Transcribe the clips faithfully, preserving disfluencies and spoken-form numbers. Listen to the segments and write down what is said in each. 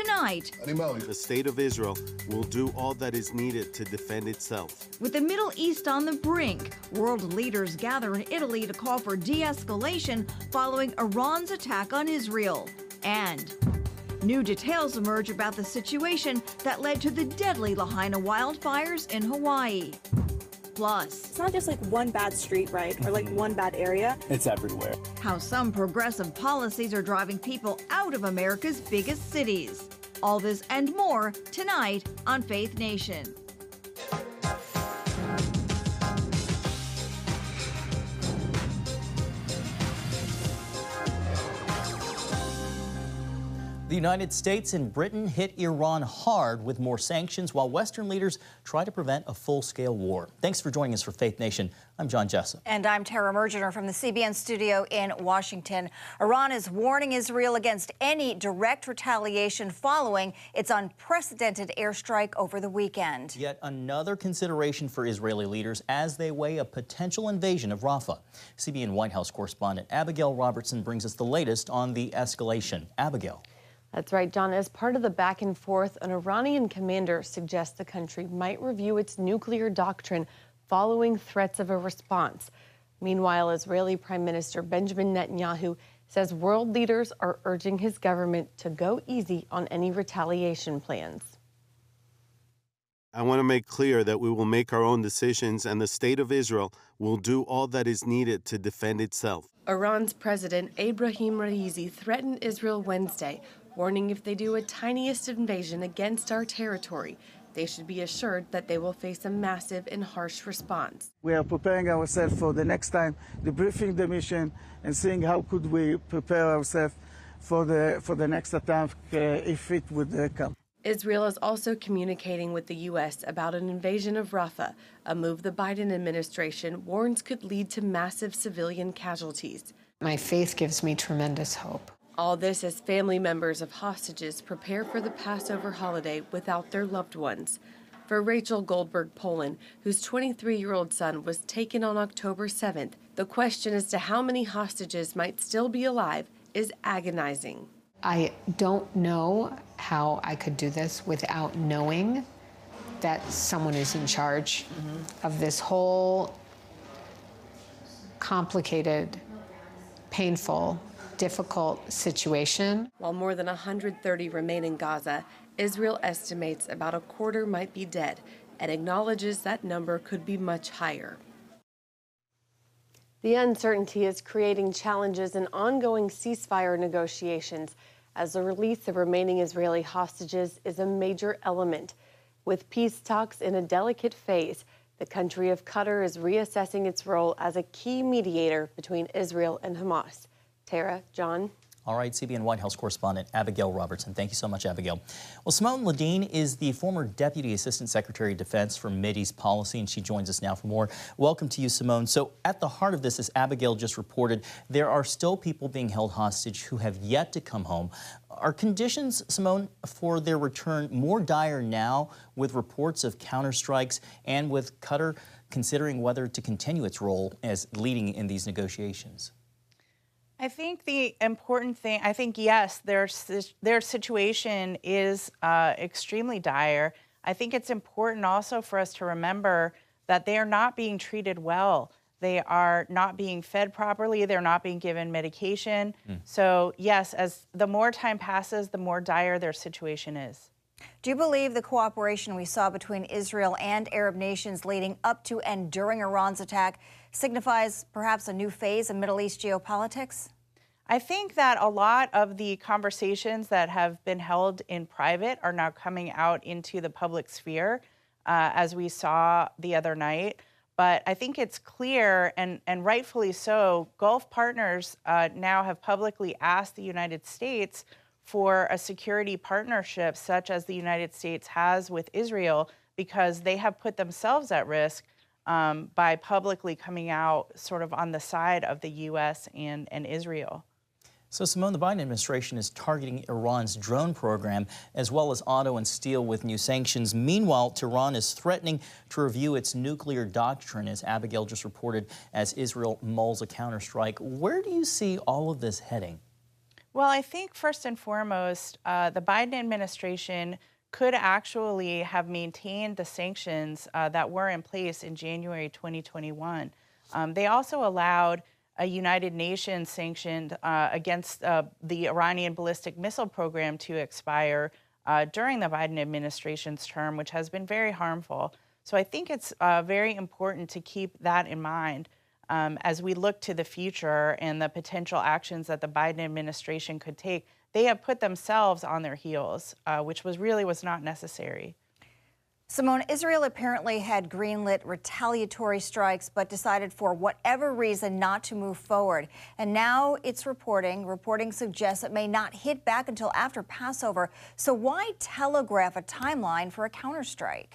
tonight. The state of Israel will do all that is needed to defend itself. With the Middle East on the brink, world leaders gather in Italy to call for de-escalation following Iran's attack on Israel. And new details emerge about the situation that led to the deadly Lahaina wildfires in Hawaii. Plus, it's not just like one bad street, right? Or like one bad area. It's everywhere. How some progressive policies are driving people out of America's biggest cities. All this and more tonight on Faith Nation. The United States and Britain hit Iran hard with more sanctions while Western leaders try to prevent a full-scale war. Thanks for joining us for Faith Nation. I'm John Jessup. And I'm Tara Mergener from the C B N studio in Washington. Iran is warning Israel against any direct retaliation following its unprecedented airstrike over the weekend. Yet another consideration for Israeli leaders as they weigh a potential invasion of Rafah. C B N White House correspondent Abigail Robertson brings us the latest on the escalation. Abigail. That's right, John. As part of the back and forth, an Iranian commander suggests the country might review its nuclear doctrine following threats of a response. Meanwhile, Israeli Prime Minister Benjamin Netanyahu says world leaders are urging his government to go easy on any retaliation plans. I want to make clear that we will make our own decisions and the state of Israel will do all that is needed to defend itself. Iran's President Ebrahim Raisi threatened Israel Wednesday, warning if they do a tiniest invasion against our territory, they should be assured that they will face a massive and harsh response. We are preparing ourselves for the next time, debriefing the mission and seeing how could we prepare ourselves for the, for the next attack uh, if it would uh, come. Israel is also communicating with the U S about an invasion of Rafah, a move the Biden administration warns could lead to massive civilian casualties. My faith gives me tremendous hope. All this as family members of hostages prepare for the Passover holiday without their loved ones. For Rachel Goldberg Poland, whose twenty-three-year-old son was taken on October seventh, the question as to how many hostages might still be alive is agonizing. I don't know how I could do this without knowing that someone is in charge mm-hmm. of this whole complicated, painful, difficult situation. While more than one hundred thirty remain in Gaza, Israel estimates about a quarter might be dead and acknowledges that number could be much higher. The uncertainty is creating challenges in ongoing ceasefire negotiations, as the release of remaining Israeli hostages is a major element. With peace talks in a delicate phase, the country of Qatar is reassessing its role as a key mediator between Israel and Hamas. Tara, John. All right, C B N White House correspondent Abigail Robertson. Thank you so much, Abigail. Well, Simone Ledeen is the former Deputy Assistant Secretary of Defense for Mideast Policy, and she joins us now for more. Welcome to you, Simone. So at the heart of this, as Abigail just reported, there are still people being held hostage who have yet to come home. Are conditions, Simone, for their return more dire now with reports of counterstrikes and with Qatar considering whether to continue its role as leading in these negotiations? I think the important thing, I think, yes, their, their situation is uh, extremely dire. I think it's important also for us to remember that they are not being treated well. They are not being fed properly. They're not being given medication. Mm. So, yes, as the more time passes, the more dire their situation is. Do you believe the cooperation we saw between Israel and Arab nations leading up to and during Iran's attack signifies perhaps a new phase in Middle East geopolitics? I think that a lot of the conversations that have been held in private are now coming out into the public sphere, uh, as we saw the other night. But I think it's clear, and, and rightfully so, Gulf partners uh, now have publicly asked the United States for a security partnership such as the United States has with Israel, because they have put themselves at risk um, by publicly coming out sort of on the side of the U S and, and Israel. So, Simone, the Biden administration is targeting Iran's drone program as well as auto and steel with new sanctions. Meanwhile, Tehran is threatening to review its nuclear doctrine, as Abigail just reported, as Israel mulls a counterstrike. Where do you see all of this heading? Well, I think first and foremost, uh, the Biden administration could actually have maintained the sanctions uh, that were in place in January twenty twenty-one. Um, they also allowed a United Nations sanctioned uh, against uh, the Iranian ballistic missile program to expire uh, during the Biden administration's term, which has been very harmful. So I think it's uh, very important to keep that in mind um, as we look to the future and the potential actions that the Biden administration could take. They have put themselves on their heels, uh, which was really was not necessary. Simone, Israel apparently had greenlit retaliatory strikes, but decided for whatever reason not to move forward. And now it's reporting, reporting suggests it may not hit back until after Passover. So why telegraph a timeline for a counterstrike?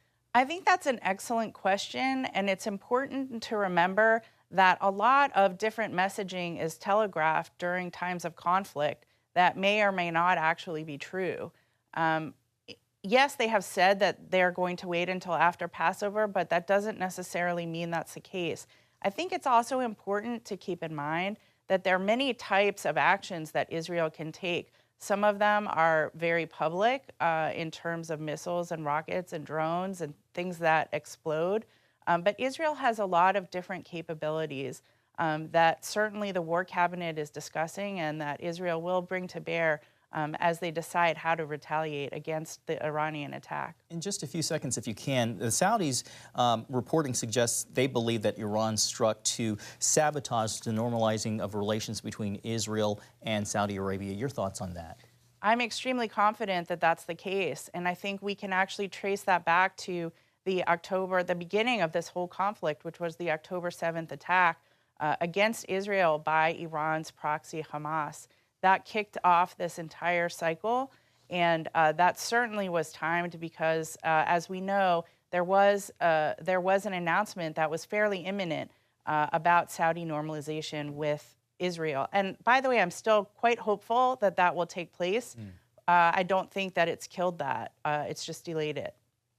I think that's an excellent question, and it's important to remember that a lot of different messaging is telegraphed during times of conflict that may or may not actually be true. Um, Yes, they have said that they're going to wait until after Passover, but that doesn't necessarily mean that's the case. I think it's also important to keep in mind that there are many types of actions that Israel can take. Some of them are very public uh, in terms of missiles and rockets and drones and things that explode. Um, but Israel has a lot of different capabilities um, that certainly the War Cabinet is discussing and that Israel will bring to bear Um, as they decide how to retaliate against the Iranian attack. In just a few seconds, if you can, the Saudis um, reporting suggests they believe that Iran struck to sabotage the normalizing of relations between Israel and Saudi Arabia. Your thoughts on that? I'm extremely confident that that's the case, and I think we can actually trace that back to the October, the beginning of this whole conflict, which was the October seventh attack uh, against Israel by Iran's proxy Hamas. That kicked off this entire cycle, and uh, that certainly was timed because, uh, as we know, there was uh, there was an announcement that was fairly imminent uh, about Saudi normalization with Israel. And by the way, I'm still quite hopeful that that will take place. Mm. Uh, I don't think that it's killed that. Uh, it's just delayed it.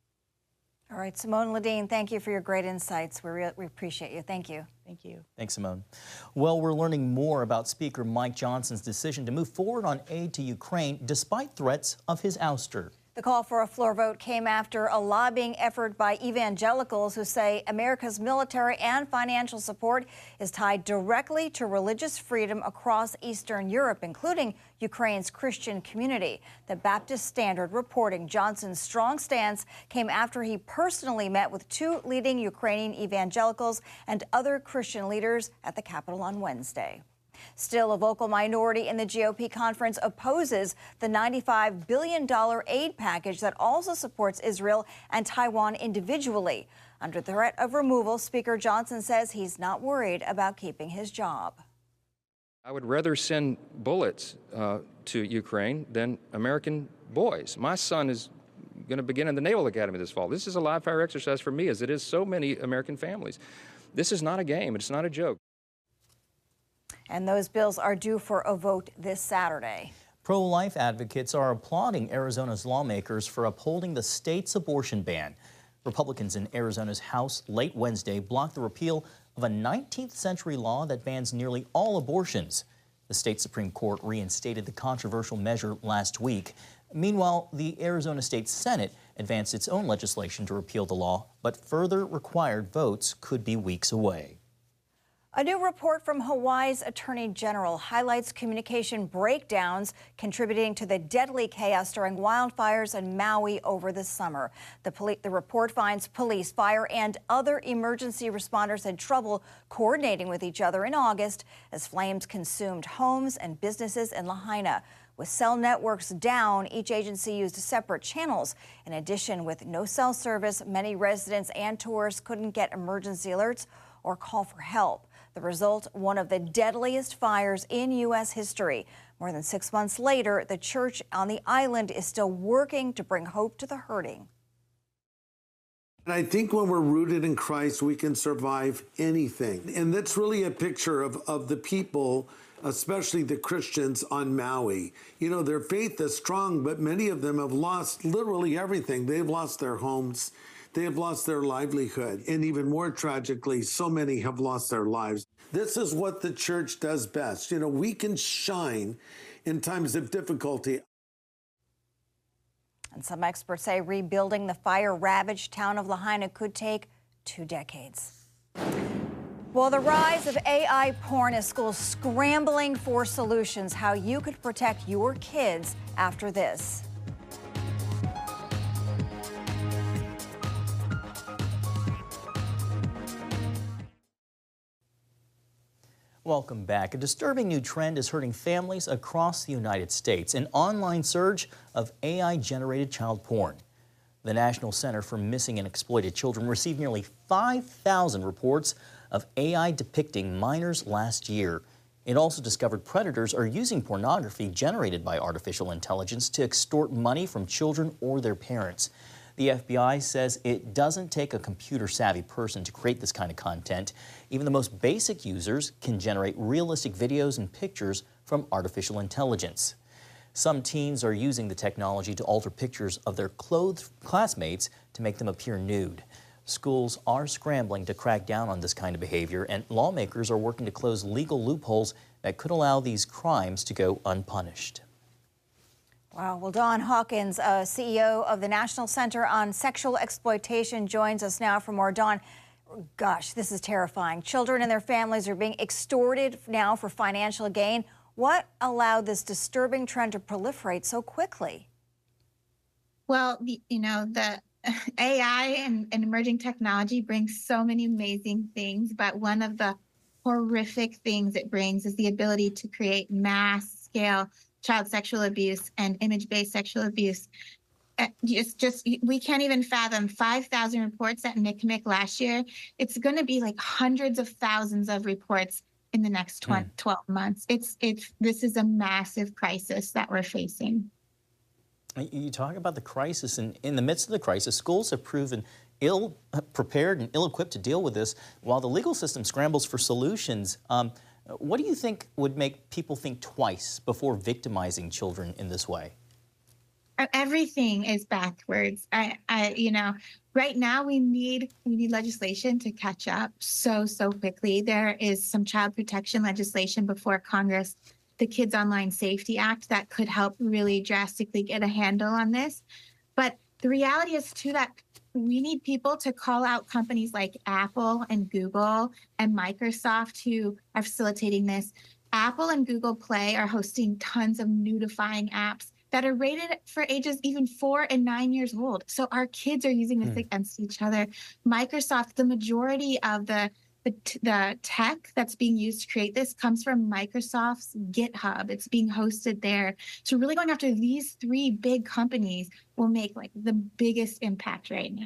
All right, Simone Ledeen, thank you for your great insights. We, re we appreciate you. Thank you. Thank you. Thanks, Simone. Well, we're learning more about Speaker Mike Johnson's decision to move forward on aid to Ukraine despite threats of his ouster. The call for a floor vote came after a lobbying effort by evangelicals who say America's military and financial support is tied directly to religious freedom across Eastern Europe, including Ukraine's Christian community. The Baptist Standard reporting Johnson's strong stance came after he personally met with two leading Ukrainian evangelicals and other Christian leaders at the Capitol on Wednesday. Still, a vocal minority in the G O P conference opposes the ninety-five billion dollars aid package that also supports Israel and Taiwan individually. Under threat of removal, Speaker Johnson says he's not worried about keeping his job. I would rather send bullets uh, to Ukraine than American boys. My son is going to begin in the Naval Academy this fall. This is a live fire exercise for me, as it is so many American families. This is not a game. It's not a joke. And those bills are due for a vote this Saturday. Pro-life advocates are applauding Arizona's lawmakers for upholding the state's abortion ban. Republicans in Arizona's House late Wednesday blocked the repeal of a nineteenth century law that bans nearly all abortions. The state Supreme Court reinstated the controversial measure last week. Meanwhile, the Arizona State Senate advanced its own legislation to repeal the law, but further required votes could be weeks away. A new report from Hawaii's Attorney General highlights communication breakdowns contributing to the deadly chaos during wildfires in Maui over the summer. The, poli- the report finds police, fire, and other emergency responders had trouble coordinating with each other in August as flames consumed homes and businesses in Lahaina. With cell networks down, each agency used separate channels. In addition, with no cell service, many residents and tourists couldn't get emergency alerts or call for help. The result, one of the deadliest fires in U S history. More than six months later, the church on the island is still working to bring hope to the hurting. And I think when we're rooted in Christ, we can survive anything. And that's really a picture of, of the people, especially the Christians on Maui. You know, their faith is strong, but many of them have lost literally everything. They've lost their homes. they have lost their livelihood. And even more tragically, so many have lost their lives. This is what the church does best. You know, we can shine in times of difficulty. And some experts say rebuilding the fire-ravaged town of Lahaina could take two decades. Well, the rise of A I porn is schools scrambling for solutions, how you could protect your kids after this. Welcome back. A disturbing new trend is hurting families across the United States, an online surge of A I-generated child porn. The National Center for Missing and Exploited Children received nearly five thousand reports of A I depicting minors last year. It also discovered predators are using pornography generated by artificial intelligence to extort money from children or their parents. The F B I says it doesn't take a computer-savvy person to create this kind of content. Even the most basic users can generate realistic videos and pictures from artificial intelligence. Some teens are using the technology to alter pictures of their clothed classmates to make them appear nude. Schools are scrambling to crack down on this kind of behavior, and lawmakers are working to close legal loopholes that could allow these crimes to go unpunished. Wow. Well, Dawn Hawkins, uh, C E O of the National Center on Sexual Exploitation, joins us now for more. Dawn, gosh, this is terrifying. Children and their families are being extorted now for financial gain. What allowed this disturbing trend to proliferate so quickly? Well, you know, the A I and, and emerging technology brings so many amazing things, but one of the horrific things it brings is the ability to create mass-scale child sexual abuse and image-based sexual abuse. Uh, just, just we can't even fathom five thousand reports at N C M E C last year. It's going to be like hundreds of thousands of reports in the next twenty, mm. twelve months. It's, it's, this is a massive crisis that we're facing. You talk about the crisis, and in the midst of the crisis, schools have proven ill-prepared and ill-equipped to deal with this, while the legal system scrambles for solutions. Um, what do you think would make people think twice before victimizing children in this way? Everything is backwards. I, I, you know, right now we need we need legislation to catch up so so quickly. There is some child protection legislation before Congress, the Kids Online Safety Act, that could help really drastically get a handle on this. But the reality is too that we need people to call out companies like Apple and Google and Microsoft who are facilitating this. Apple and Google Play are hosting tons of nudifying apps that are rated for ages even four and nine years old. So our kids are using this mm. against each other. Microsoft, the majority of the, the the tech that's being used to create this comes from Microsoft's GitHub. It's being hosted there. So really going after these three big companies will make like the biggest impact right now.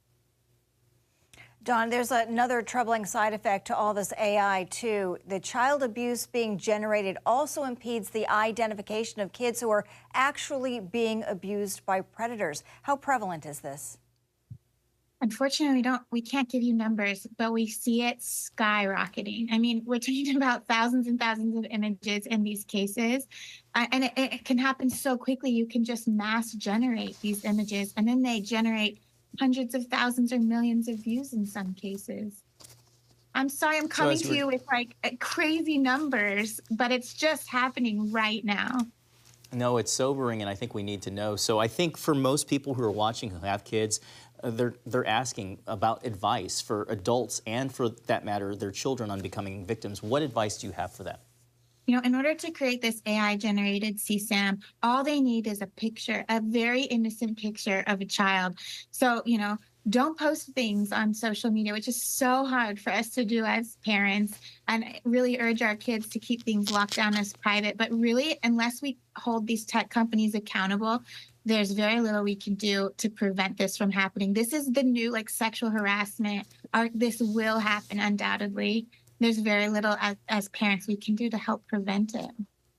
Dawn, there's another troubling side effect to all this A I, too. The child abuse being generated also impedes the identification of kids who are actually being abused by predators. How prevalent is this? Unfortunately, we don't, we can't give you numbers, but we see it skyrocketing. I mean, we're talking about thousands and thousands of images in these cases, uh, and it, it can happen so quickly. You can just mass generate these images, and then they generate hundreds of thousands or millions of views in some cases. I'm sorry, I'm coming so to you with like crazy numbers, but it's just happening right now. No, it's sobering, and I think we need to know. So I think for most people who are watching who have kids, uh, they're, they're asking about advice for adults and, for that matter, their children on becoming victims. What advice do you have for them? You know, in order to create this A I-generated C SAM, all they need is a picture, a very innocent picture of a child. So, you know, don't post things on social media, which is so hard for us to do as parents, and really urge our kids to keep things locked down as private. But really, unless we hold these tech companies accountable, there's very little we can do to prevent this from happening. This is the new, like, sexual harassment. Our, this will happen undoubtedly. There's very little as, as parents we can do to help prevent it.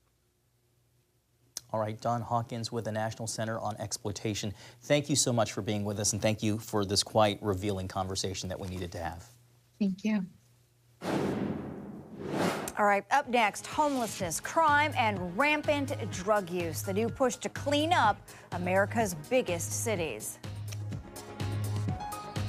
All right, Dawn Hawkins with the National Center on Exploitation. Thank you so much for being with us, and thank you for this quite revealing conversation that we needed to have. Thank you. All right, up next, homelessness, crime, and rampant drug use. The new push to clean up America's biggest cities.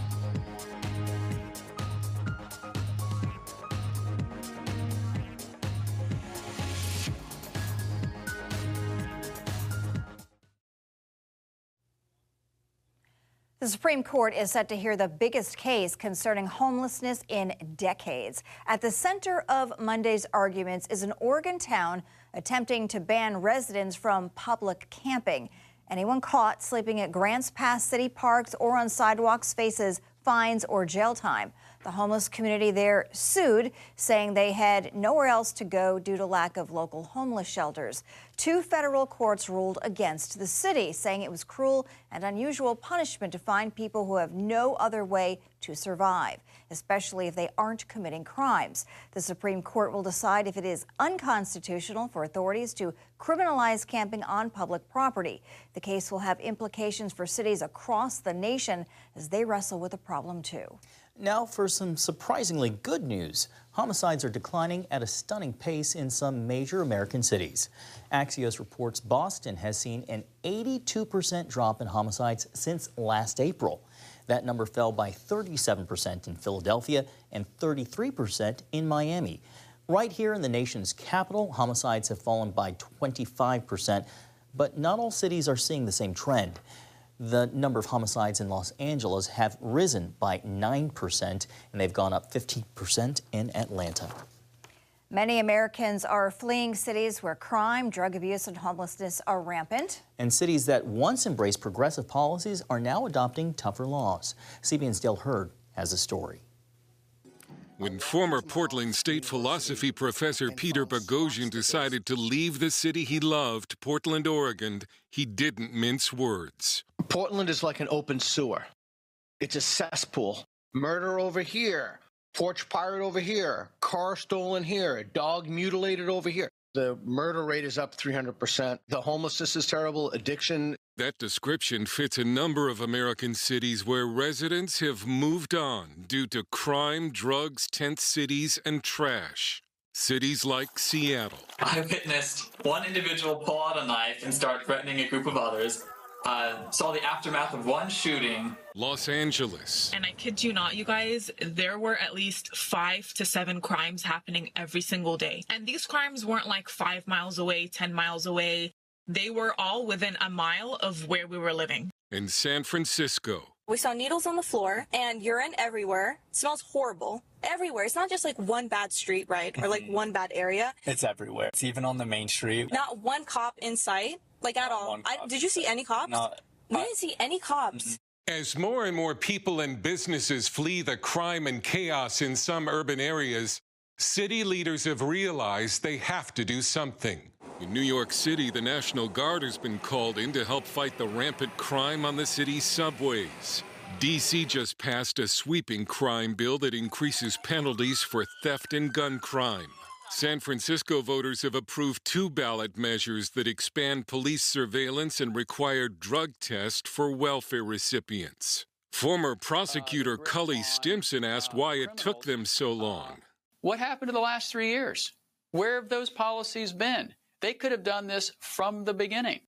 The Supreme Court is set to hear the biggest case concerning homelessness in decades. At the center of Monday's arguments is an Oregon town attempting to ban residents from public camping. Anyone caught sleeping at Grants Pass city parks or on sidewalks faces fines or jail time. The homeless community there sued, saying they had nowhere else to go due to lack of local homeless shelters. Two federal courts ruled against the city, saying it was cruel and unusual punishment to find people who have no other way to survive, especially if they aren't committing crimes. The Supreme Court will decide if it is unconstitutional for authorities to criminalize camping on public property. The case will have implications for cities across the nation as they wrestle with the problem too. Now for some surprisingly good news. Homicides are declining at a stunning pace in some major American cities. Axios reports Boston has seen an eighty-two percent drop in homicides since last April. That number fell by thirty-seven percent in Philadelphia and thirty-three percent in Miami. Right here in the nation's capital, homicides have fallen by twenty-five percent, but not all cities are seeing the same trend. The number of homicides in Los Angeles have risen by nine percent, and they've gone up fifteen percent in Atlanta. Many Americans are fleeing cities where crime, drug abuse, and homelessness are rampant. And cities that once embraced progressive policies are now adopting tougher laws. C B N's Dale Hurd has a story. When former Portland State philosophy professor Peter Boghossian decided to leave the city he loved, Portland, Oregon, he didn't mince words. Portland is like an open sewer. It's a cesspool. Murder over here, porch pirate over here, car stolen here, dog mutilated over here. The murder rate is up three hundred percent. The homelessness is terrible, addiction. That description fits a number of American cities where residents have moved on due to crime, drugs, tent cities, and trash. Cities like Seattle. I witnessed one individual pull out a knife and start threatening a group of others. Uh, saw the aftermath of one shooting. Los Angeles. And I kid you not, you guys, there were at least five to seven crimes happening every single day. And these crimes weren't like five miles away, ten miles away. They were all within a mile of where we were living. In San Francisco. We saw needles on the floor and urine everywhere. It smells horrible. Everywhere. It's not just like one bad street, right? Or like one bad area. It's everywhere. It's even on the main street. Not one cop in sight. Like at all. I, did you see any cops? No, we didn't see any cops. As more and more people and businesses flee the crime and chaos in some urban areas, city leaders have realized they have to do something. In New York City, the National Guard has been called in to help fight the rampant crime on the city's subways. D C just passed a sweeping crime bill that increases penalties for theft and gun crime. San Francisco voters have approved two ballot measures that expand police surveillance and require drug tests for welfare recipients. Former prosecutor Cully Stimson asked why it took them so long. What happened in the last three years? Where have those policies been? They could have done this from the beginning.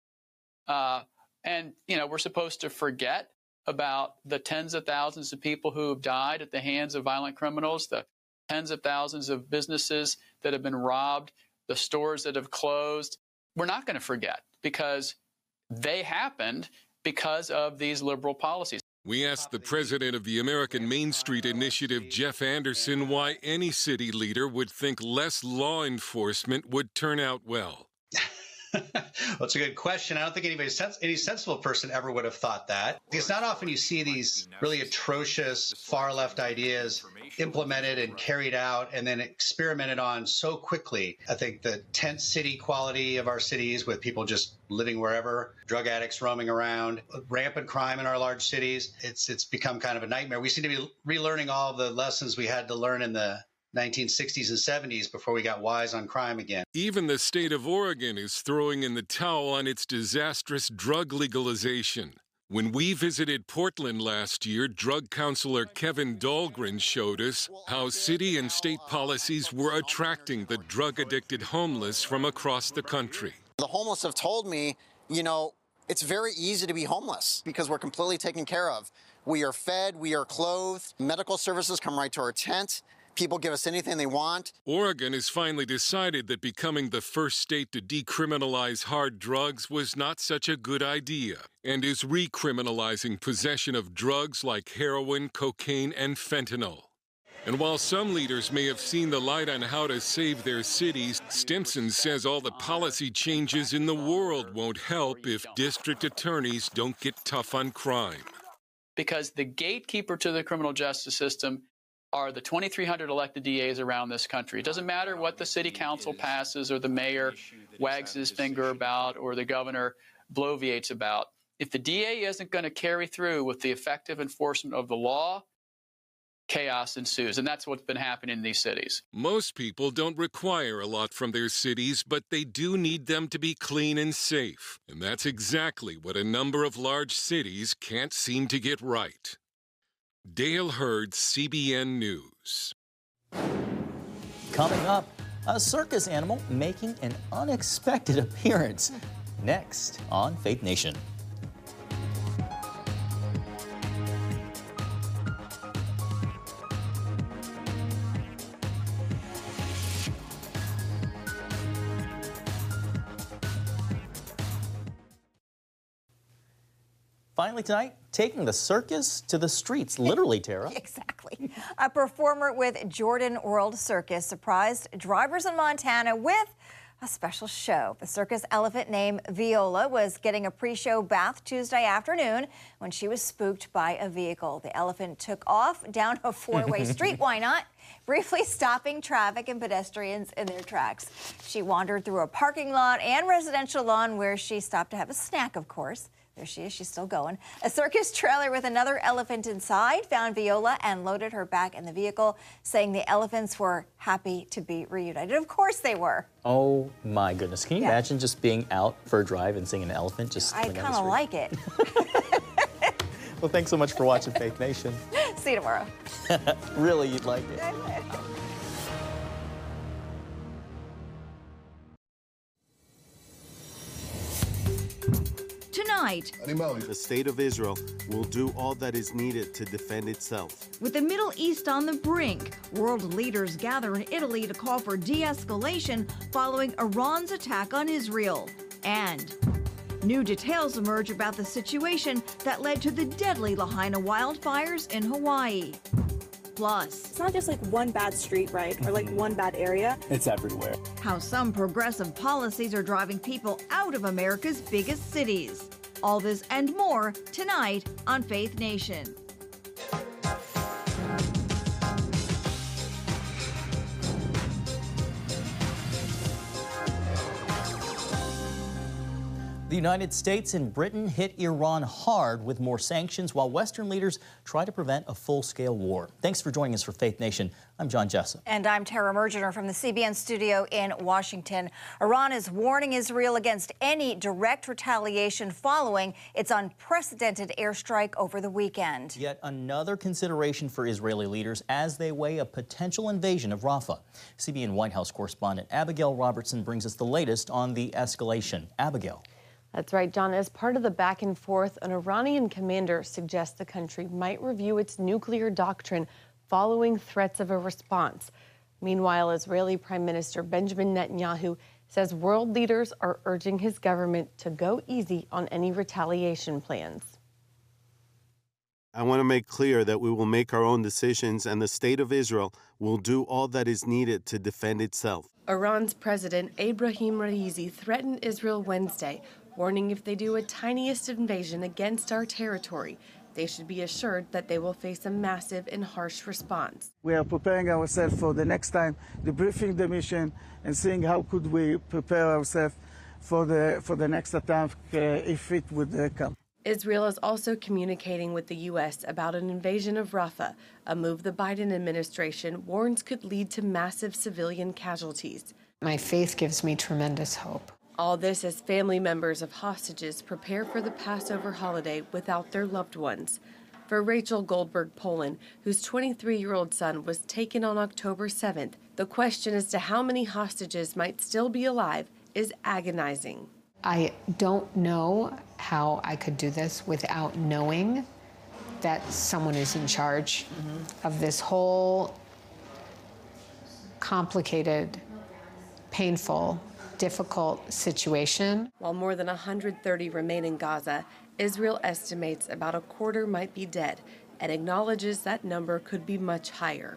Uh, and, you know, we're supposed to forget about the tens of thousands of people who have died at the hands of violent criminals, the tens of thousands of businesses that have been robbed, the stores that have closed. We're not going to forget because they happened because of these liberal policies. We asked the president of the American Main Street Initiative, Jeff Anderson, why any city leader would think less law enforcement would turn out well. Well, it's a good question. I don't think anybody, any sensible person ever would have thought that. Because not often you see these really atrocious far-left ideas implemented and carried out and then experimented on so quickly. I think the tent city quality of our cities with people just living wherever, drug addicts roaming around, rampant crime in our large cities, it's it's become kind of a nightmare. We seem to be relearning all of the lessons we had to learn in the nineteen sixties and seventies before we got wise on crime again. Even the state of Oregon is throwing in the towel on its disastrous drug legalization. When we visited Portland last year, drug counselor Kevin Dahlgren showed us how city and state policies were attracting the drug-addicted homeless from across the country. The homeless have told me, you know, it's very easy to be homeless because we're completely taken care of. We are fed, we are clothed, medical services come right to our tent. people give us anything they want. Oregon has finally decided that becoming the first state to decriminalize hard drugs was not such a good idea and is recriminalizing possession of drugs like heroin, cocaine, and fentanyl. And while some leaders may have seen the light on how to save their cities, Stimson says all the policy changes in the world won't help if district attorneys don't get tough on crime. Because the gatekeeper to the criminal justice system are the twenty-three hundred elected D As around this country. It doesn't matter what the city council passes or the mayor wags his finger about or the governor bloviates about. If the D A isn't going to carry through with the effective enforcement of the law, chaos ensues, and that's what's been happening in these cities. Most people don't require a lot from their cities, but they do need them to be clean and safe. And that's exactly what a number of large cities can't seem to get right. Dale Hurd, C B N News. Coming up, a circus animal making an unexpected appearance. Next on Faith Nation. Finally tonight, taking the circus to the streets, literally, Tara. Exactly. A performer with Jordan World Circus surprised drivers in Montana with a special show. The circus elephant named Viola was getting a pre-show bath Tuesday afternoon when she was spooked by a vehicle. The elephant took off down a four-way street, why not? Briefly stopping traffic and pedestrians in their tracks. She wandered through a parking lot and residential lawn where she stopped to have a snack, of course. There she is, she's still going. A circus trailer with another elephant inside found Viola and loaded her back in the vehicle, saying the elephants were happy to be reunited. Of course they were. Oh my goodness. Can you Yeah. imagine just being out for a drive and seeing an elephant just I coming down kind the of street? like it. Well, thanks so much for watching Faith Nation. See you tomorrow. Really, you'd like it. Tonight, the state of Israel will do all that is needed to defend itself. with the Middle East on the brink, world leaders gather in Italy to call for de-escalation following Iran's attack on Israel. And new details emerge about the situation that led to the deadly Lahaina wildfires in Hawaii. Plus, It's not just like one bad street, right? Or like one bad area. It's everywhere. how some progressive policies are driving people out of America's biggest cities. All this and more tonight on Faith Nation. The United States and Britain hit Iran hard with more sanctions while Western leaders try to prevent a full-scale war. Thanks for joining us for Faith Nation. I'm John Jessup. And I'm Tara Mergener from the C B N studio in Washington. Iran is warning Israel against any direct retaliation following its unprecedented airstrike over the weekend. Yet another consideration for Israeli leaders as they weigh a potential invasion of Rafah. C B N White House correspondent Abigail Robertson brings us the latest on the escalation. Abigail. That's right, John. As part of the back and forth, an Iranian commander suggests the country might review its nuclear doctrine following threats of a response. Meanwhile, Israeli Prime Minister Benjamin Netanyahu says world leaders are urging his government to go easy on any retaliation plans. I want to make clear that we will make our own decisions and the state of Israel will do all that is needed to defend itself. Iran's President Ebrahim Raisi threatened Israel Wednesday, warning if they do a tiniest invasion against our territory, they should be assured that they will face a massive and harsh response. We are preparing ourselves for the next time, debriefing the mission and seeing how could we prepare ourselves for the, for the next attack uh, if it would uh, come. Israel is also communicating with the U S about an invasion of Rafah, a move the Biden administration warns could lead to massive civilian casualties. My faith gives me tremendous hope. All this as family members of hostages prepare for the Passover holiday without their loved ones. For Rachel Goldberg Poland, whose twenty-three-year-old son was taken on October seventh, the question as to how many hostages might still be alive is agonizing. I don't know how I could do this without knowing that someone is in charge of this whole complicated, painful, difficult situation. While more than one hundred thirty remain in Gaza, Israel estimates about a quarter might be dead and acknowledges that number could be much higher.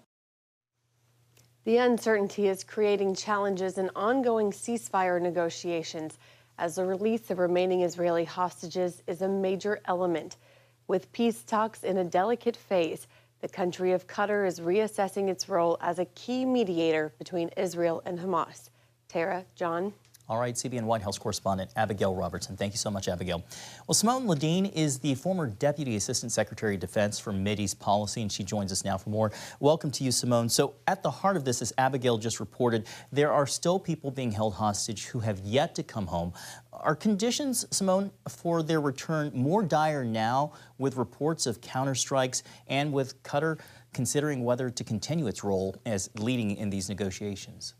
The uncertainty is creating challenges in ongoing ceasefire negotiations, as the release of remaining Israeli hostages is a major element. With peace talks in a delicate phase, the country of Qatar is reassessing its role as a key mediator between Israel and Hamas. Tara, John. All right, C B N White House correspondent Abigail Robertson. Thank you so much, Abigail. Well, Simone Ledeen is the former Deputy Assistant Secretary of Defense for Mideast Policy, and she joins us now for more. Welcome to you, Simone. So at the heart of this, as Abigail just reported, there are still people being held hostage who have yet to come home. Are conditions, Simone, for their return more dire now with reports of counterstrikes and with Qatar considering whether to continue its role as leading in these negotiations?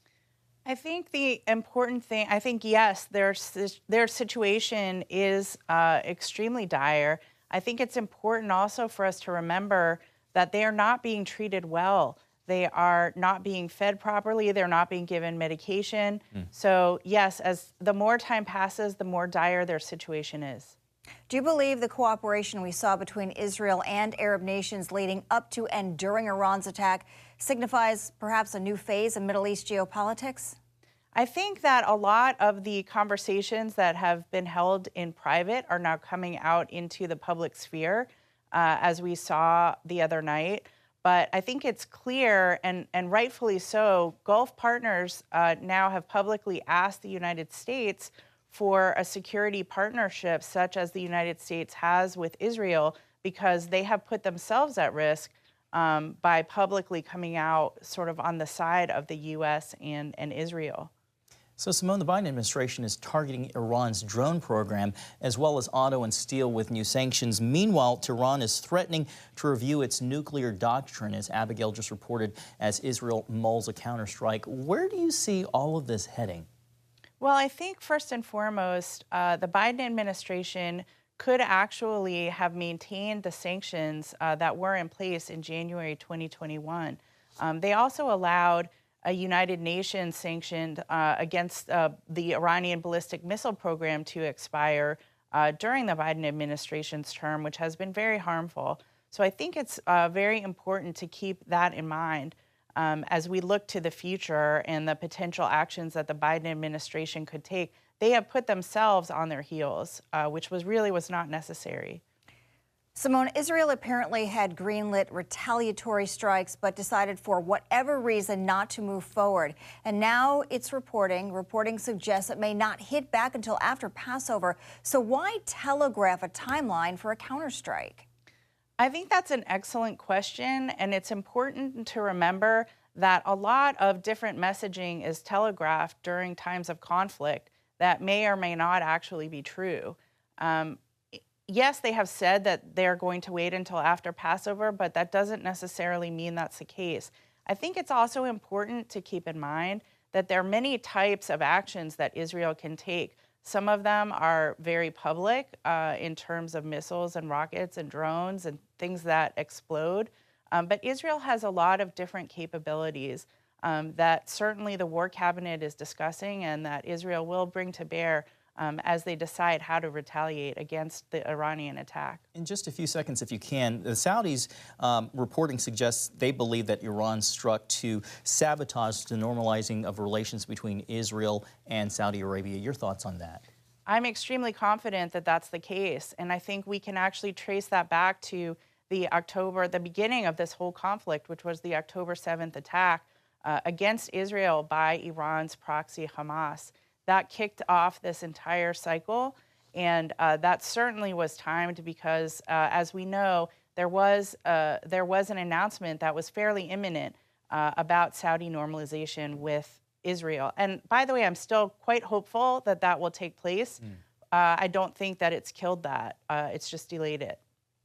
I think the important thing, I think, yes, their, their situation is uh, extremely dire. I think it's important also for us to remember that they are not being treated well. They are not being fed properly. They're not being given medication. Mm. So, yes, as the more time passes, the more dire their situation is. Do you believe the cooperation we saw between Israel and Arab nations leading up to and during Iran's attack signifies perhaps a new phase in Middle East geopolitics? I think that a lot of the conversations that have been held in private are now coming out into the public sphere, uh, as we saw the other night. But I think it's clear, and, and rightfully so, Gulf partners uh, now have publicly asked the United States for a security partnership such as the United States has with Israel, because they have put themselves at risk um, by publicly coming out sort of on the side of the U S and, and Israel. So, Simone, the Biden administration is targeting Iran's drone program as well as auto and steel with new sanctions. Meanwhile, Tehran is threatening to review its nuclear doctrine, as Abigail just reported, as Israel mulls a counterstrike. Where do you see all of this heading? Well, I think first and foremost, uh, the Biden administration could actually have maintained the sanctions uh, that were in place in January twenty twenty-one. Um, they also allowed a United Nations sanctioned uh, against uh, the Iranian ballistic missile program to expire uh, during the Biden administration's term, which has been very harmful. So I think it's uh, very important to keep that in mind um, as we look to the future and the potential actions that the Biden administration could take. They have put themselves on their heels, uh, which was really was not necessary. Simone, Israel apparently had greenlit retaliatory strikes, but decided for whatever reason not to move forward. And now it's reporting, reporting suggests it may not hit back until after Passover. So why telegraph a timeline for a counterstrike? I think that's an excellent question, and it's important to remember that a lot of different messaging is telegraphed during times of conflict that may or may not actually be true. Um, Yes, they have said that they're going to wait until after Passover, but that doesn't necessarily mean that's the case. I think it's also important to keep in mind that there are many types of actions that Israel can take. Some of them are very public uh, in terms of missiles and rockets and drones and things that explode. Um, but Israel has a lot of different capabilities um, that certainly the War Cabinet is discussing and that Israel will bring to bear Um, as they decide how to retaliate against the Iranian attack. In just a few seconds, if you can, the Saudis um, reporting suggests they believe that Iran struck to sabotage the normalizing of relations between Israel and Saudi Arabia. Your thoughts on that? I'm extremely confident that that's the case, and I think we can actually trace that back to the October, the beginning of this whole conflict, which was the October seventh attack uh, against Israel by Iran's proxy Hamas. That kicked off this entire cycle, and uh, that certainly was timed because, uh, as we know, there was uh, there was an announcement that was fairly imminent uh, about Saudi normalization with Israel. And by the way, I'm still quite hopeful that that will take place. Mm. Uh, I don't think that it's killed that. Uh, it's just delayed it.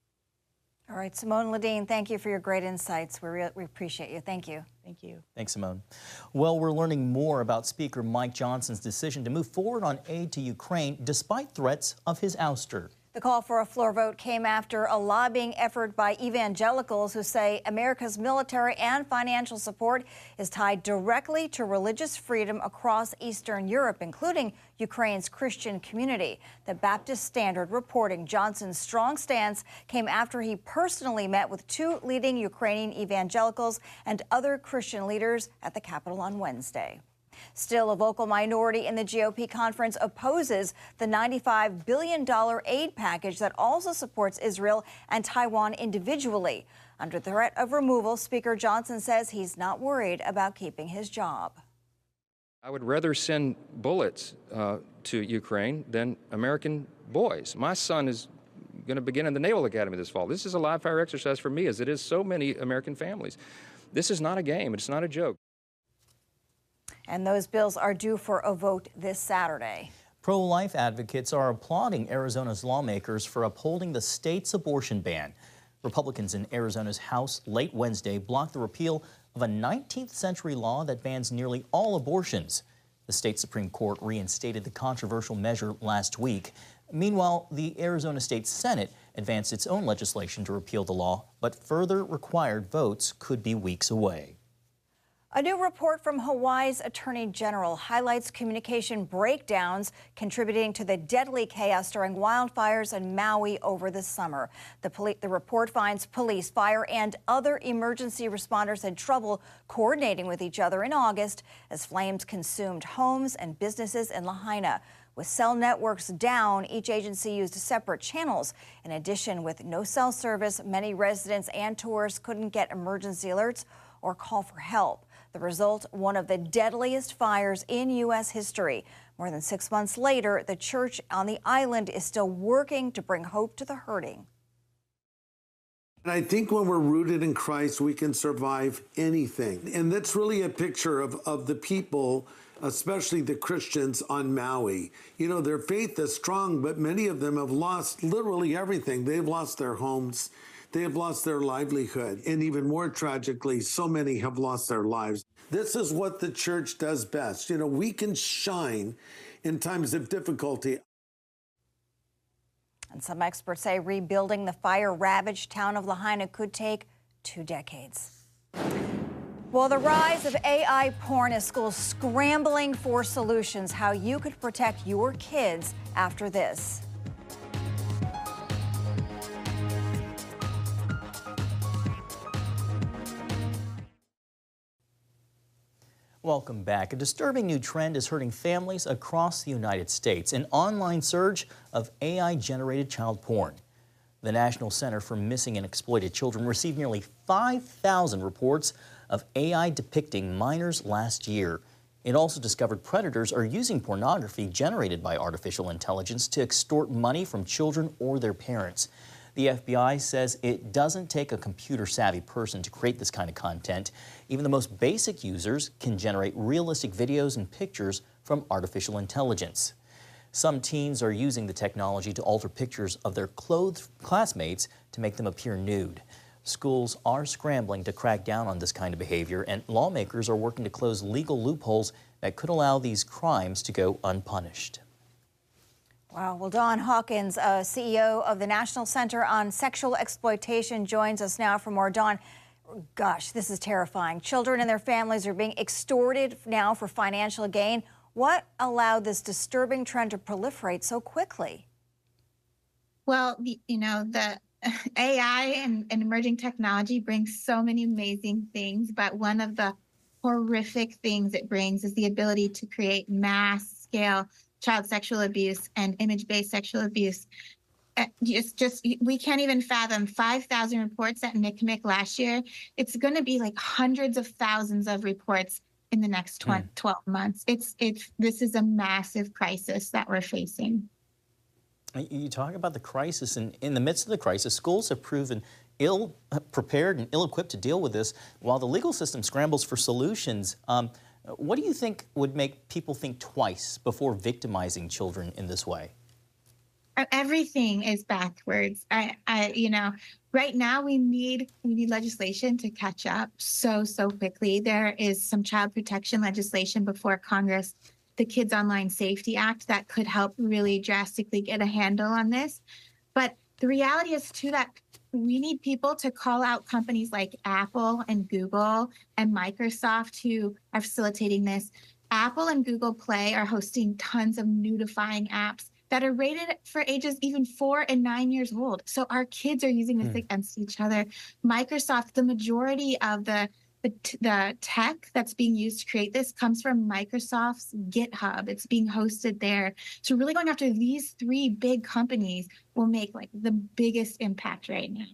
All right, Simone Ledeen, thank you for your great insights. We, re- we appreciate you. Thank you. Thank you. Thanks, Simone. Well, we're learning more about Speaker Mike Johnson's decision to move forward on aid to Ukraine despite threats of his ouster. The call for a floor vote came after a lobbying effort by evangelicals who say America's military and financial support is tied directly to religious freedom across Eastern Europe, including Ukraine's Christian community. The Baptist Standard reporting Johnson's strong stance came after he personally met with two leading Ukrainian evangelicals and other Christian leaders at the Capitol on Wednesday. Still, a vocal minority in the G O P conference opposes the ninety-five billion dollars aid package that also supports Israel and Taiwan individually. Under threat of removal, Speaker Johnson says he's not worried about keeping his job. I would rather send bullets uh, to Ukraine than American boys. My son is going to begin in the Naval Academy this fall. This is a live fire exercise for me, as it is so many American families. This is not a game. It's not a joke. And those bills are due for a vote this Saturday. Pro-life advocates are applauding Arizona's lawmakers for upholding the state's abortion ban. Republicans in Arizona's House late Wednesday blocked the repeal of a nineteenth century law that bans nearly all abortions. The state Supreme Court reinstated the controversial measure last week. Meanwhile, the Arizona State Senate advanced its own legislation to repeal the law, but further required votes could be weeks away. A new report from Hawaii's Attorney General highlights communication breakdowns contributing to the deadly chaos during wildfires in Maui over the summer. The, poli- the report finds police, fire, and other emergency responders had trouble coordinating with each other in August as flames consumed homes and businesses in Lahaina. With cell networks down, each agency used separate channels. In addition, with no cell service, many residents and tourists couldn't get emergency alerts or call for help. The result, one of the deadliest fires in U S history. More than six months later, the church on the island is still working to bring hope to the hurting. And I think when we're rooted in Christ, we can survive anything. And that's really a picture of, of the people, especially the Christians on Maui. You know, their faith is strong, but many of them have lost literally everything. They've lost their homes. They have lost their livelihood. And even more tragically, so many have lost their lives. This is what the church does best. You know, we can shine in times of difficulty. And some experts say rebuilding the fire-ravaged town of Lahaina could take two decades. Well, the rise of A I porn is schools scrambling for solutions, how you could protect your kids after this. Welcome back. A disturbing new trend is hurting families across the United States, an online surge of A I-generated child porn. The National Center for Missing and Exploited Children received nearly five thousand reports of A I depicting minors last year. It also discovered predators are using pornography generated by artificial intelligence to extort money from children or their parents. The F B I says it doesn't take a computer-savvy person to create this kind of content. Even the most basic users can generate realistic videos and pictures from artificial intelligence. Some teens are using the technology to alter pictures of their clothed classmates to make them appear nude. Schools are scrambling to crack down on this kind of behavior, and lawmakers are working to close legal loopholes that could allow these crimes to go unpunished. Wow. Well, Dawn Hawkins, uh, C E O of the National Center on Sexual Exploitation, joins us now for more. Dawn, gosh, this is terrifying. Children and their families are being extorted now for financial gain. What allowed this disturbing trend to proliferate so quickly? Well, you know, the A I and, and emerging technology brings so many amazing things, but one of the horrific things it brings is the ability to create mass-scale child sexual abuse and image-based sexual abuse. Uh, just, just we can't even fathom five thousand reports at N C M E C last year. It's going to be like hundreds of thousands of reports in the next twenty, mm. twelve months. It's, it's, this is a massive crisis that we're facing. You talk about the crisis, and in the midst of the crisis, schools have proven ill-prepared and ill-equipped to deal with this, while the legal system scrambles for solutions. Um, What do you think would make people think twice before victimizing children in this way? Everything is backwards. I, I, you know, right now we need we need legislation to catch up so so quickly. There is some child protection legislation before Congress, the Kids Online Safety Act, that could help really drastically get a handle on this. But the reality is, too, that we need people to call out companies like Apple and Google and Microsoft who are facilitating this. Apple and Google Play are hosting tons of nudifying apps that are rated for ages even four and nine years old. So our kids are using this hmm. against each other. Microsoft, the majority of the, the the tech that's being used to create this comes from Microsoft's GitHub. It's being hosted there. So really going after these three big companies will make like the biggest impact right now.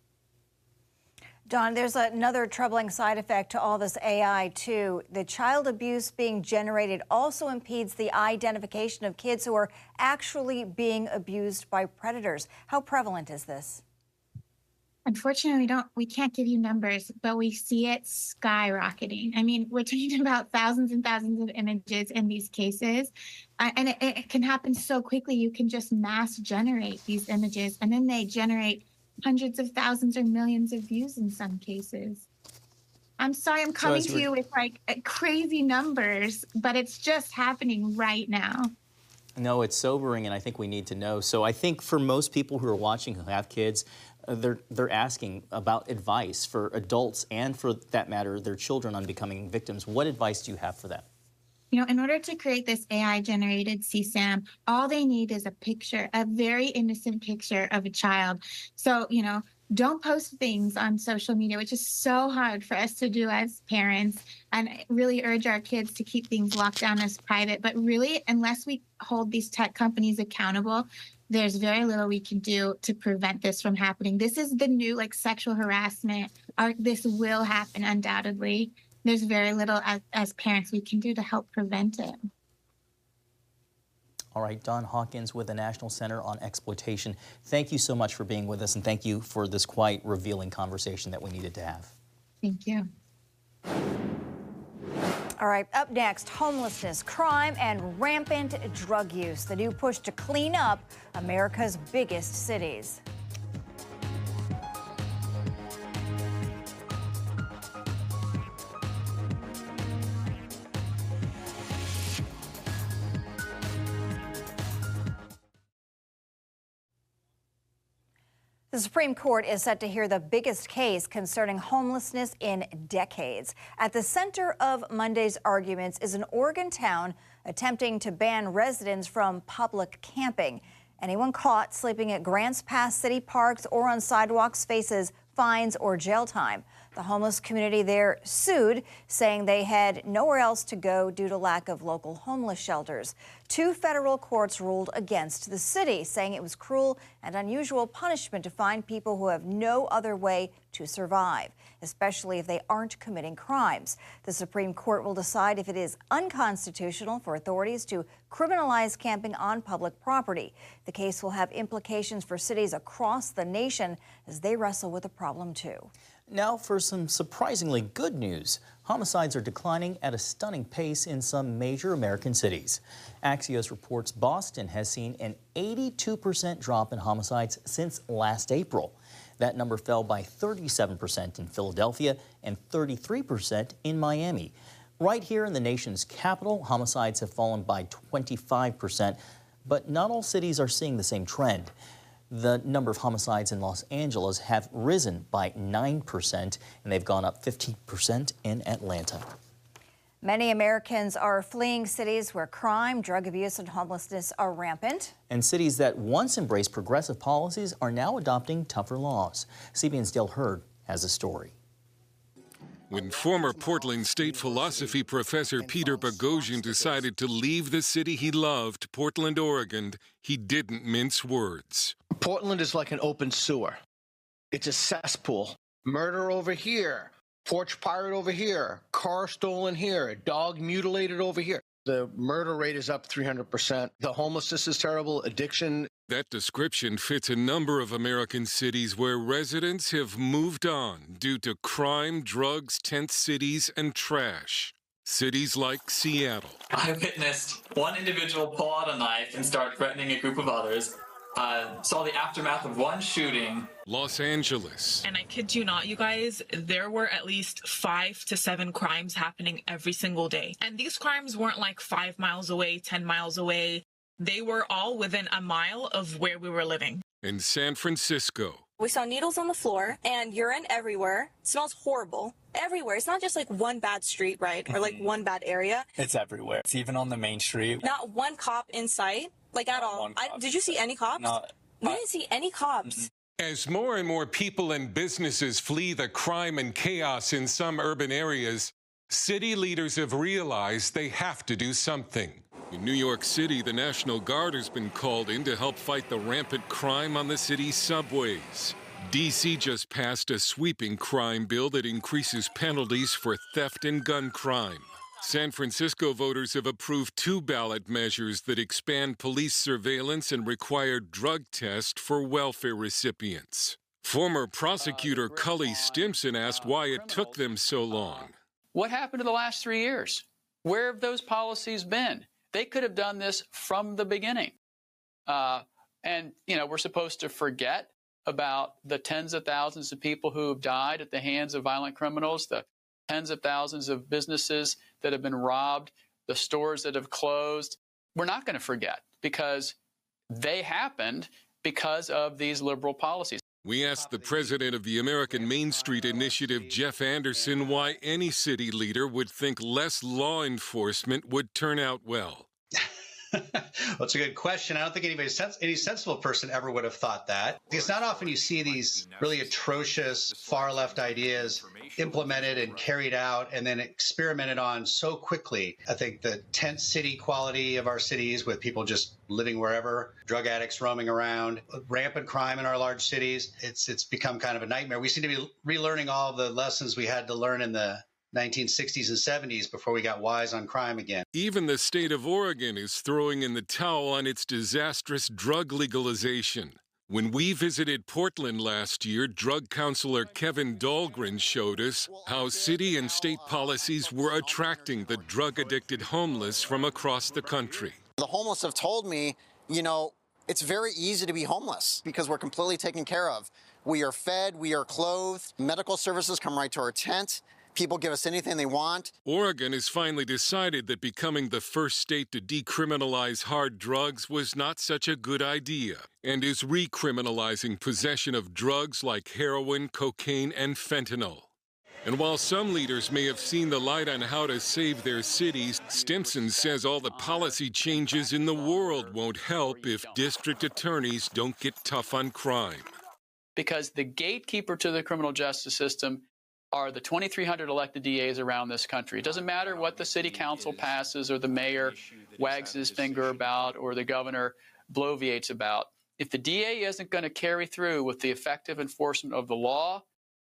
Dawn, there's another troubling side effect to all this A I, too. The child abuse being generated also impedes the identification of kids who are actually being abused by predators. How prevalent is this? Unfortunately, we don't, we can't give you numbers, but we see it skyrocketing. I mean, we're talking about thousands and thousands of images in these cases, uh, and it, it can happen so quickly. You can just mass generate these images, and then they generate hundreds of thousands or millions of views in some cases. I'm sorry, I'm coming so to you with like crazy numbers, but it's just happening right now. No, it's sobering, and I think we need to know. So I think for most people who are watching who have kids, uh, they're they're asking about advice for adults and, for that matter, their children on becoming victims. What advice do you have for them? You know, in order to create this A I-generated C SAM, all they need is a picture, a very innocent picture of a child. So, you know, don't post things on social media, which is so hard for us to do as parents, and really urge our kids to keep things locked down as private. But really, unless we hold these tech companies accountable, there's very little we can do to prevent this from happening. This is the new, like, sexual harassment. Our, this will happen undoubtedly. There's very little as, as parents we can do to help prevent it. All right, Dawn Hawkins with the National Center on Exploitation. Thank you so much for being with us, and thank you for this quite revealing conversation that we needed to have. Thank you. All right, up next, homelessness, crime, and rampant drug use. The new push to clean up America's biggest cities. The Supreme Court is set to hear the biggest case concerning homelessness in decades. At the center of Monday's arguments is an Oregon town attempting to ban residents from public camping. Anyone caught sleeping at Grants Pass city parks or on sidewalks faces fines or jail time. The homeless community there sued, saying they had nowhere else to go due to lack of local homeless shelters. Two federal courts ruled against the city, saying it was cruel and unusual punishment to find people who have no other way to survive, especially if they aren't committing crimes. The Supreme Court will decide if it is unconstitutional for authorities to criminalize camping on public property. The case will have implications for cities across the nation as they wrestle with the problem, too. Now for some surprisingly good news. Homicides are declining at a stunning pace in some major American cities. Axios reports Boston has seen an eighty-two percent drop in homicides since last April. That number fell by thirty-seven percent in Philadelphia and thirty-three percent in Miami. Right here in the nation's capital, homicides have fallen by twenty-five percent, but not all cities are seeing the same trend. The number of homicides in Los Angeles have risen by nine percent, and they've gone up fifteen percent in Atlanta. Many Americans are fleeing cities where crime, drug abuse, and homelessness are rampant. And cities that once embraced progressive policies are now adopting tougher laws. C B N's Dale Hurd has a story. When former Portland State philosophy professor Peter Boghossian decided to leave the city he loved, Portland, Oregon, he didn't mince words. Portland is like an open sewer. It's a cesspool. Murder over here, porch pirate over here, car stolen here, dog mutilated over here. The murder rate is up three hundred percent. The homelessness is terrible, addiction. That description fits a number of American cities where residents have moved on due to crime, drugs, tent cities, and trash. Cities like Seattle. I witnessed one individual pull out a knife and start threatening a group of others. Uh, saw the aftermath of one shooting. Los Angeles. And I kid you not, you guys, there were at least five to seven crimes happening every single day. And these crimes weren't like five miles away, ten miles away. They were all within a mile of where we were living. and San Francisco. We saw needles on the floor and urine everywhere. It smells horrible. Everywhere. It's not just like one bad street, right? Or like one bad area. It's everywhere. It's even on the main street. Not one cop in sight, like at all. I, did you see any cops? No, we didn't see any cops. As more and more people and businesses flee the crime and chaos in some urban areas, city leaders have realized they have to do something. In New York City, the National Guard has been called in to help fight the rampant crime on the city's subways. D C just passed a sweeping crime bill that increases penalties for theft and gun crime. San Francisco voters have approved two ballot measures that expand police surveillance and require drug tests for welfare recipients. Former prosecutor Cully Stimson asked why it took them so long. What happened in the last three years? Where have those policies been? They could have done this from the beginning. Uh, and, you know, we're supposed to forget about the tens of thousands of people who have died at the hands of violent criminals, the tens of thousands of businesses that have been robbed, the stores that have closed. We're not going to forget because they happened because of these liberal policies. We asked the president of the American Main Street Initiative, Jeff Anderson, why any city leader would think less law enforcement would turn out well. Well, it's a good question. I don't think anybody, any sensible person ever would have thought that. It's not often you see these really atrocious far-left ideas implemented and carried out and then experimented on so quickly. I think the tent city quality of our cities with people just living wherever, drug addicts roaming around, rampant crime in our large cities, it's it's become kind of a nightmare. We seem to be relearning all of the lessons we had to learn in the nineteen sixties and seventies before we got wise on crime again. Even the state of Oregon is throwing in the towel on its disastrous drug legalization. When we visited Portland last year, drug counselor Kevin Dahlgren showed us how city and state policies were attracting the drug-addicted homeless from across the country. The homeless have told me, you know, it's very easy to be homeless because we're completely taken care of. We are fed, we are clothed, medical services come right to our tent. People give us anything they want. Oregon has finally decided that becoming the first state to decriminalize hard drugs was not such a good idea and is recriminalizing possession of drugs like heroin, cocaine, and fentanyl. And while some leaders may have seen the light on how to save their cities, Stimson says all the policy changes in the world won't help if district attorneys don't get tough on crime. Because the gatekeeper to the criminal justice system are the twenty-three hundred elected D As around this country. It doesn't matter what the city council passes or the mayor wags his finger about or the governor bloviates about. If the D A isn't going to carry through with the effective enforcement of the law,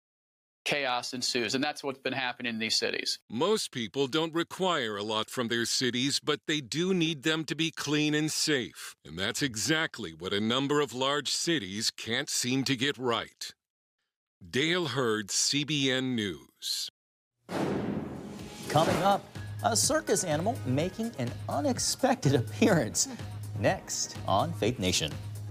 chaos ensues. And that's what's been happening in these cities. Most people don't require a lot from their cities, but they do need them to be clean and safe. And that's exactly what a number of large cities can't seem to get right. Dale Hurd, C B N News. Coming up, a circus animal making an unexpected appearance. Next on Faith Nation.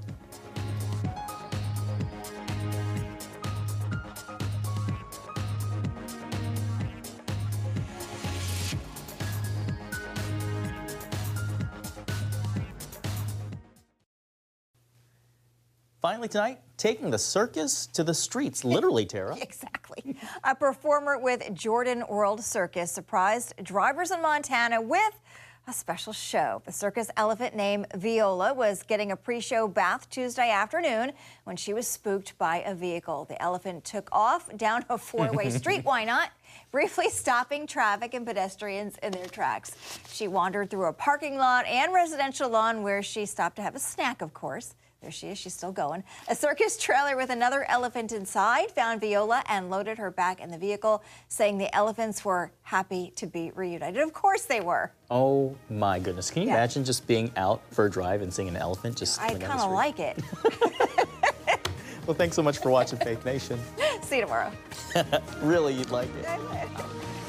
Finally tonight, taking the circus to the streets, literally, Tara. Exactly. A performer with Jordan World Circus surprised drivers in Montana with a special show. The circus elephant named Viola was getting a pre-show bath Tuesday afternoon when she was spooked by a vehicle. The elephant took off down a four-way street, why not? Briefly stopping traffic and pedestrians in their tracks. She wandered through a parking lot and residential lawn where she stopped to have a snack, of course. There she is, she's still going. A circus trailer with another elephant inside found Viola and loaded her back in the vehicle, saying the elephants were happy to be reunited. Of course they were. Oh my goodness. Can you Yeah. imagine just being out for a drive and seeing an elephant just I coming down kind the of street? like it. Well, thanks so much for watching Faith Nation. See you tomorrow. Really, you'd like it.